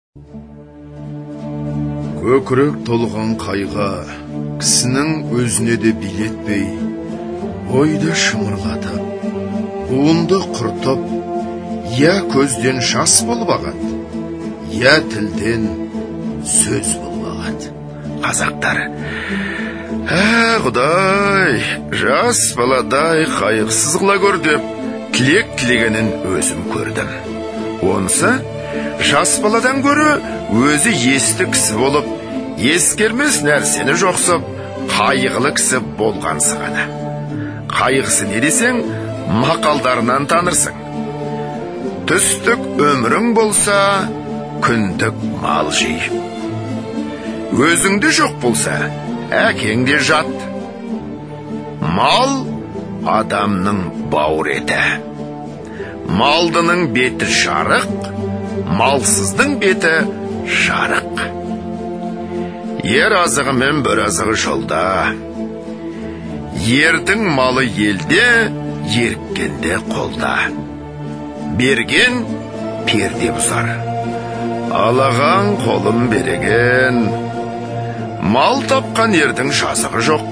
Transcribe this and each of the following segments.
Көкірек толған қайға, кісінің өзіне де билетпей, ойды шымырлатып, буынды құртып, я көзден жас болып ағат, я тілден сөз болып ағат. Қазақтар, Құдай, жас баладай қайғысыз қыла көр деп, тілек тілегенін өзім көрдім. Онысы, жас баладан көрі өзі есті кісі болып, ескермес нәрсені жоқсып, қайғылы кісі болғансы ғана. Қайғысы не десең, мақалдарынан танырсың. Түстік өмірің болса, күндік мал жей. Өзіңде жоқ болса, әкеңде жат. Мал адамның бауыр еті. Малдының беті жарық, малсыздың беті жарық. Ер азығы мен бір азығы жолда. Ердің малы елде, еріккенде қолда. Берген перде бұзар, алаған қолын береген. Мал тапқан ердің жазығы жоқ.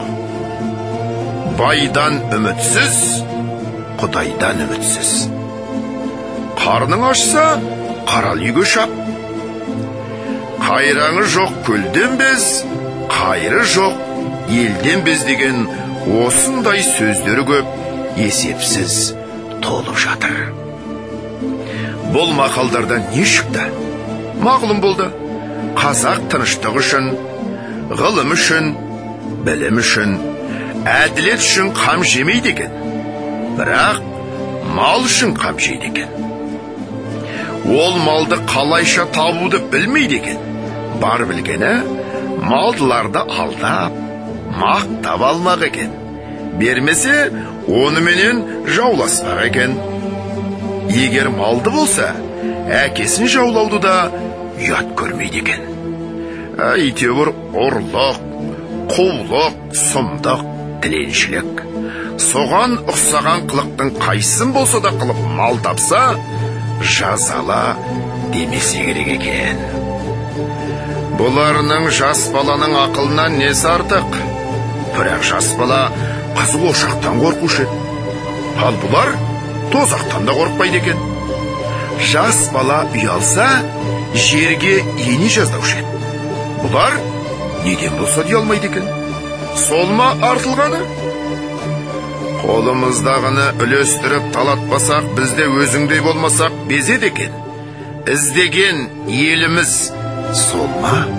Байдан үмітсіз, Құдайдан үмітсіз. Қарның ашса, қарал үйге шап. Қайраңы жоқ көлден без, қайры жоқ елден без деген осындай сөздері көп, есепсіз толып жатыр. Бұл мақалдардан не шықты? Мағлұм болды. Қазақ тыныштық үшін, ғылым үшін, білім үшін, әділет үшін қам жемейді екен. Бірақ мал үшін қам жейді екен. Ол малды қалайша табуды білмейді екен. Бар білгені, малдыларды алдап, мақтап алмақ екен. Бермесе, оныменен жауласпақ екен. Егер малды болса, әкесін жаулауды да ұят көрмейді екен. Әйтеуір ұрлық, қулық, сұмдық, тіленшілік. Соған ұқсаған қылықтың қайсын болса да қылып мал тапса, жазала демесе керек екен. Бұларының жас баланың ақылынан несі артық? Бірақ жас бала қызыл ошақтан қорқушы еді. Ал бұлар тозақтан да қорқпайды екен. Жас бала ұялса, жерге ені жаздаушы еді. Бұлар неден болса ұялмайды екен. Сол ма артылғаны? Қолымыздағыны үлестіріп талатпасақ, бізде өзіңдей болмасақ безеді екен. Іздеген еліміз сол ма?